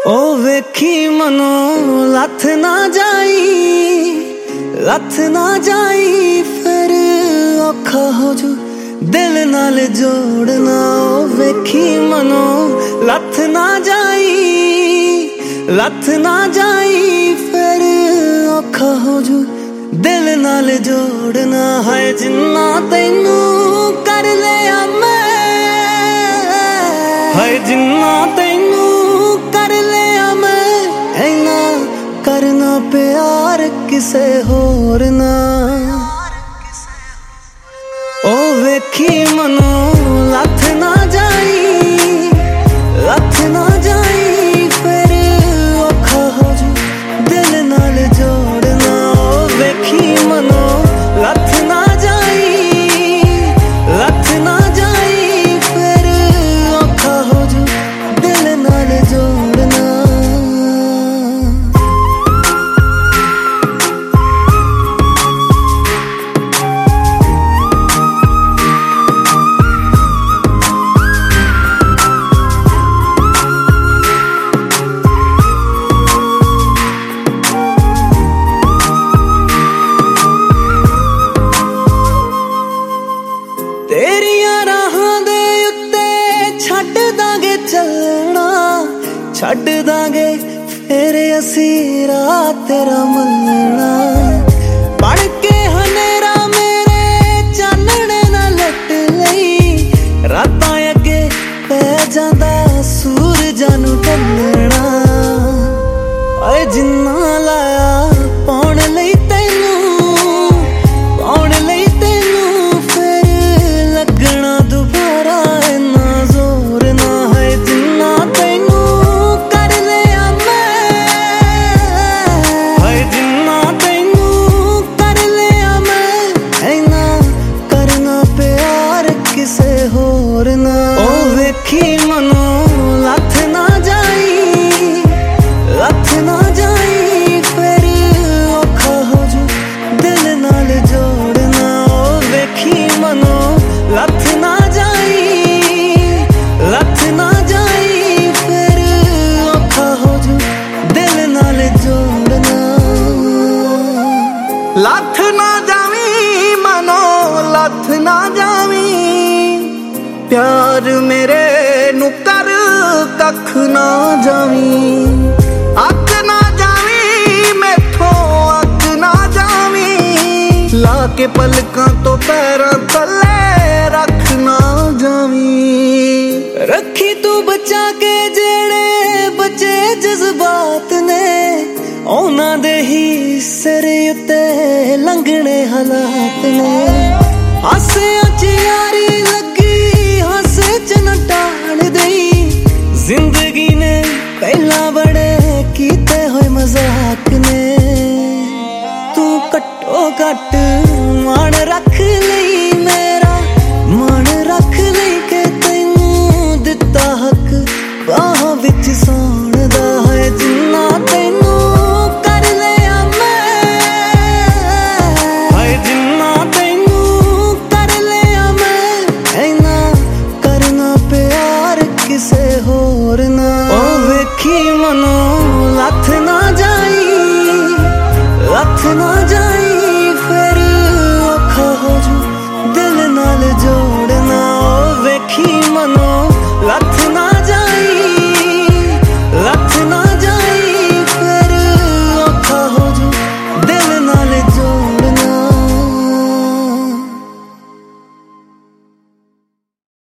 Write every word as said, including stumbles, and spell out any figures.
ओ वेखी मनो लथ ना जाई, लथ ना जाई फिर औखा हो जू दिल नाल जोड़ना। ओ वेखी मनो लथ ना जाई, लथ ना जाई फिर औखा हो जू दिल नाल जोड़ना। है जिन्ना तैनू कर लिया मैं, है जिन्ना तैनू कर लिया मैं, ऐना करना प्यार किसे होर ना। ओ वेखी मनो लथ ना जाई, लथ ना जाई फिर औखा हो जू दिल नाल जोड़ना। ओ वेखी मनो लथ ना जाई, लथ ना जाई फिर औखा हो जू दिल नाल जोड़ना। तेरियां राहां दे उत्ते छड्ड दांगे चलना, छड्ड दांगे फिर असी रात तेरा मलना। बन के हनेरा मेरे चानने ना लट लई, रातां अगे पै जांदा सूरजां नू ढलना। ओए जिन्ना लाया पाउण लई तैनू, पाउण लई तैनू फिर लगना दोबारा इन्ना जोर ना। है जिन्ना तैनू कर लिया मैं, है जिन्ना तैनू कर लिया मैं, ऐना करना प्यार किसे होर ना। ओ वेखी मनो लथ ना जाई, लथ ना जाई फिर औखा हो जू दिल नाल जोड़ना। ओ वेखी मनो लथ ना जाई, लथ ना जाई फिर औखा हो जू दिल नाल जोड़ना। लथ ना जावी मनो लथ ना जावी, प्यार मेरे नू कर कख ना जावी। अक ना जावी मैथों अक ना जावी, ला के पलकां तो पैरां तले रख ना जावी। रखी तू बचा के जेड़े बचे जज्बात ने, ओना दे ही सिर उत्ते लंघने हालात ने। हसे